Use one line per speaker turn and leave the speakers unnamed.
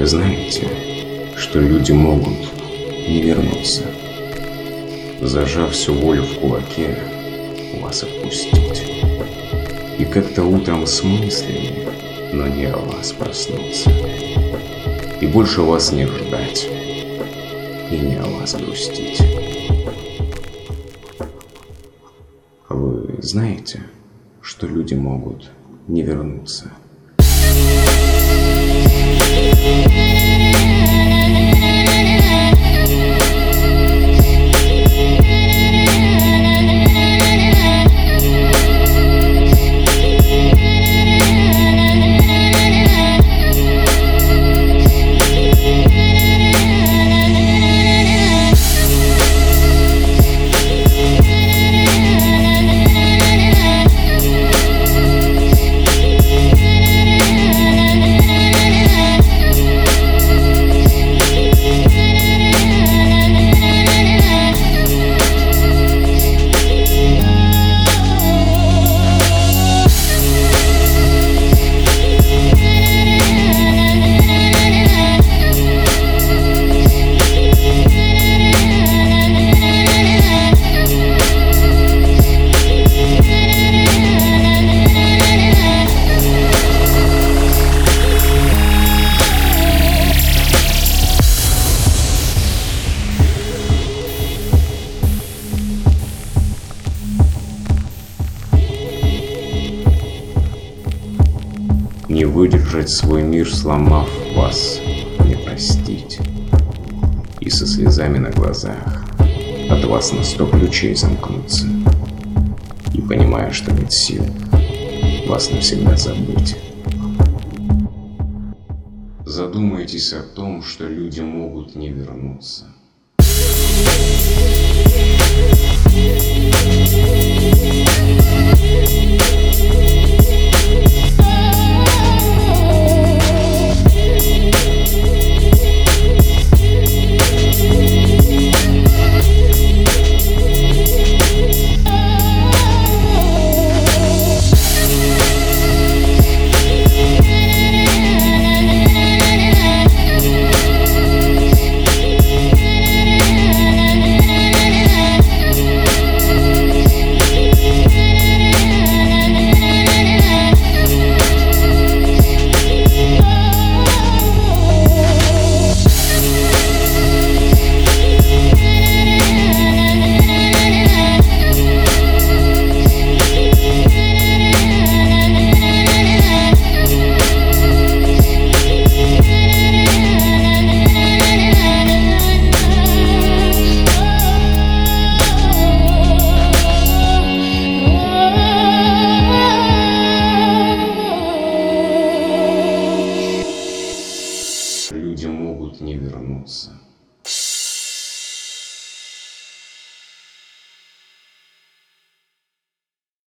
знаете, что люди могут не вернуться, зажав всю волю в кулаке, вас отпустить. И как-то утром с мыслями, но не о вас проснуться. И больше вас не ждать, и не о вас грустить. Вы знаете, что люди могут не вернуться? Не выдержать свой мир, сломав вас, не простить. И со слезами на глазах от вас на 100 ключей замкнуться. И понимая, что нет сил вас навсегда забыть. Задумайтесь о том, что люди могут не вернуться. Люди могут не вернуться.